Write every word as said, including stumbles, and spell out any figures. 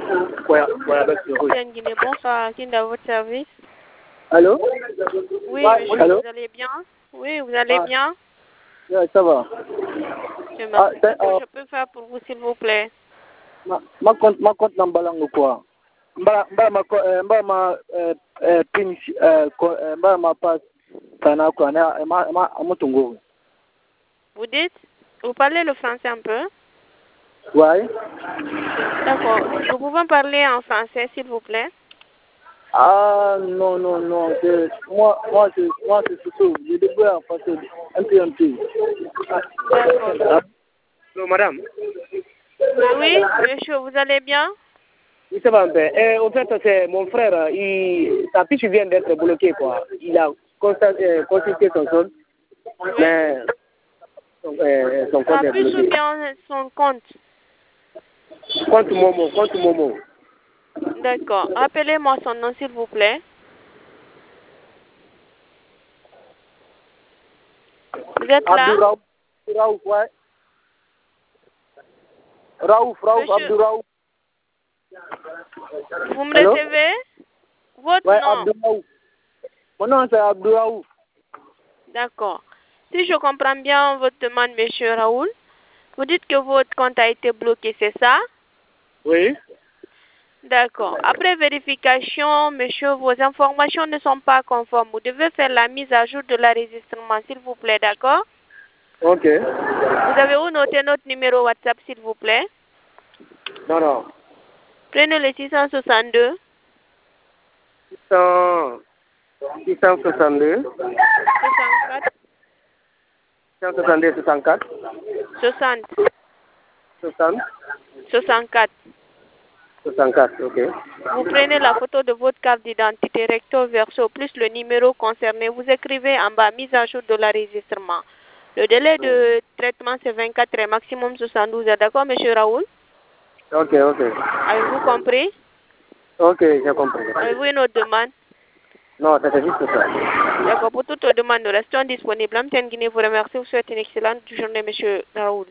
Ouais, ouais, bah, c'est oui. Tiens, Guinée, bonsoir. Qui est dans votre service? Allô? Oui, Ouais, monsieur, allô? vous allez bien? Oui, vous allez Ah, bien? ouais, ça va. Je Ah, merci. c'est, Qu'est-ce que euh, je peux faire pour vous, s'il vous plaît? ma, ma compte, ma compte n'emballant quoi? Mba, mba, ma, co- euh, mba, ma, euh, euh, pin, euh, co- euh, mba, ma passe, sana quoi, na, ma, ma, amotungo. Vous dites? Vous parlez le français un peu? Ouais. D'accord. Nous pouvons parler en français, s'il vous plaît? Ah, non, non, non, c'est, moi, moi, c'est, moi, c'est surtout, j'ai des bois en français, un peu, un peu. D'accord. Ah, non, madame. Oui, monsieur, vous allez bien? Oui, ça va un peu. Et en fait, c'est mon frère, il, sa fiche vient d'être bloquée, quoi. Il a constat- euh, consulté son solde, Oui. mais son, euh, son compte Ça est puce ou bloqué. bien son compte? Compte Momo, compte Momo. D'accord. Rappelez-moi son nom, s'il vous plaît. Vous êtes là? Abdou Raouf, Raouf, ouais. Raouf, Raouf, Monsieur, Abdou Raouf. vous me Allô? recevez? Votre Ouais, nom? Abdou Raouf. Mon nom, c'est Abdou Raouf. D'accord. Si je comprends bien votre demande, monsieur Raoul, vous dites que votre compte a été bloqué, c'est ça? Oui. D'accord. Après vérification, monsieur, vos informations ne sont pas conformes. Vous devez faire la mise à jour de l'enregistrement, s'il vous plaît, d'accord? Ok. Vous avez où noté notre numéro WhatsApp, s'il vous plaît? Non, non. Prenez le six cent soixante-deux. six cent, six cent soixante-deux. soixante-quatre. six cent soixante-deux, soixante-quatre. soixante. soixante. soixante-quatre. soixante-quatre, ok. Vous prenez la photo de votre carte d'identité recto verso plus le numéro concerné. Vous écrivez en bas mise à jour de l'enregistrement. Le délai de traitement c'est vingt-quatre heures, maximum soixante-douze heures. D'accord, monsieur Raoul? Ok, ok. Avez-vous compris? Ok, j'ai compris. Avez-vous une autre demande? Non, c'était juste ça. D'accord, pour toute demande, nous restons disponibles. Amtienne Guinée vous remercie. Vous souhaite une excellente journée, monsieur Raoul.